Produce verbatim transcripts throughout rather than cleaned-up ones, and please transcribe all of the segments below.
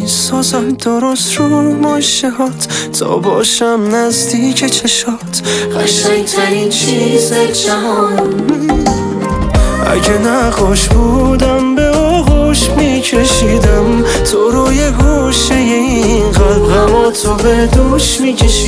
میسازم درست رو ماشه هات تا باشم نزدیک چشات. قشنگ ترین چیز جهان. اگه نقاش بودم به آغوش میکشیدم تو روی گوشه این قلب، غما تو به دوش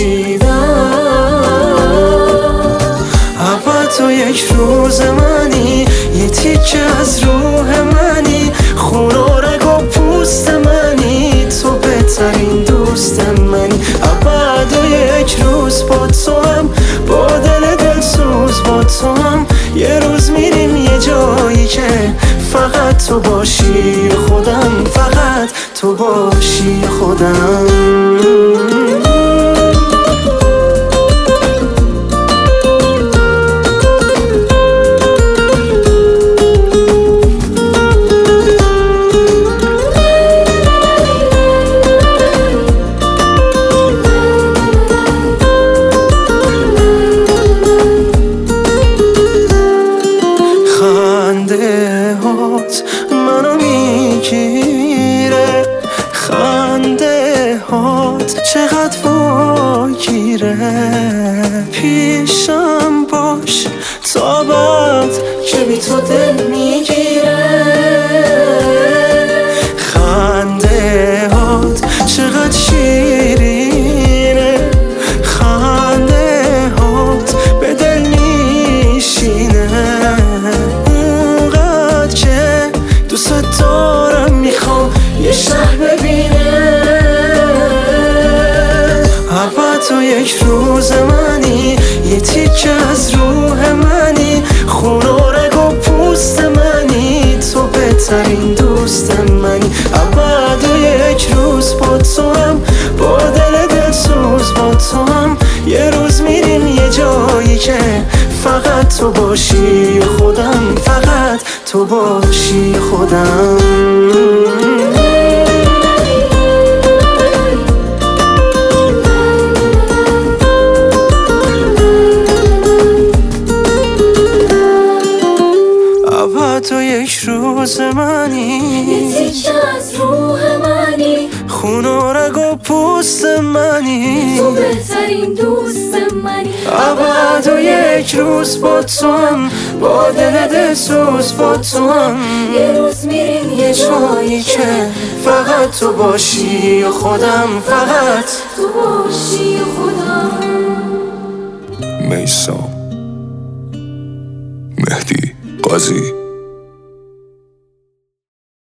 میکشیدم. ابد تو یک روز منی، یه تیکه از روح منی، خون و رگ و پوست منی، تو بهترین دوست منی. ابد و یک روز با تو هم، با دل دلسوز با تو هم، یه روز میریم یه جایی که فقط تو باشی خودم، فقط تو باشی خودم. خنده هات منو میگیره، خنده هات چقدر واگیره. پیشم باش تا بعد که بی تو دل میگیره. خنده هات چقدر شیرینه، خنده هات به دل میشینه. دوست دارم میخوام یه شهر ببینه. ابد تو یک روز منی، یه تیکه از روح منی، خون و رگ و پوست منی، تو بهترین دوست منی. ابد و یک روز با تو هم، با دل دلسوز با تو هم، یه روز میریم یه جایی که فقط تو باشی خودم، فقط تو باشی خودم. ابد تو یک روز منی، یه تیکه از روح منی، خون و رگ و پوست منی، تو بهترین دوست منی. ابد و یک روز با تو هم، با دل دلسوز با تو هم، یه روز میریم یه جایی که فقط تو باشی خودم، فقط تو باشی خودم. میثم مهدی قاضی.